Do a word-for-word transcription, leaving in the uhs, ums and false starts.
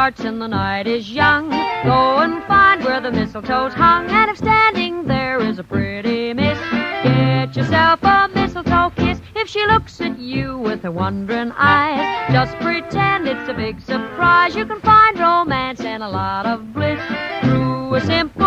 hearts and the night is young. Go and find where the mistletoe's hung, and if standing there is a pretty miss, get yourself a mistletoe kiss. If she looks at you with her wondering eyes, just pretend it's a big surprise. You can find romance and a lot of bliss through a simple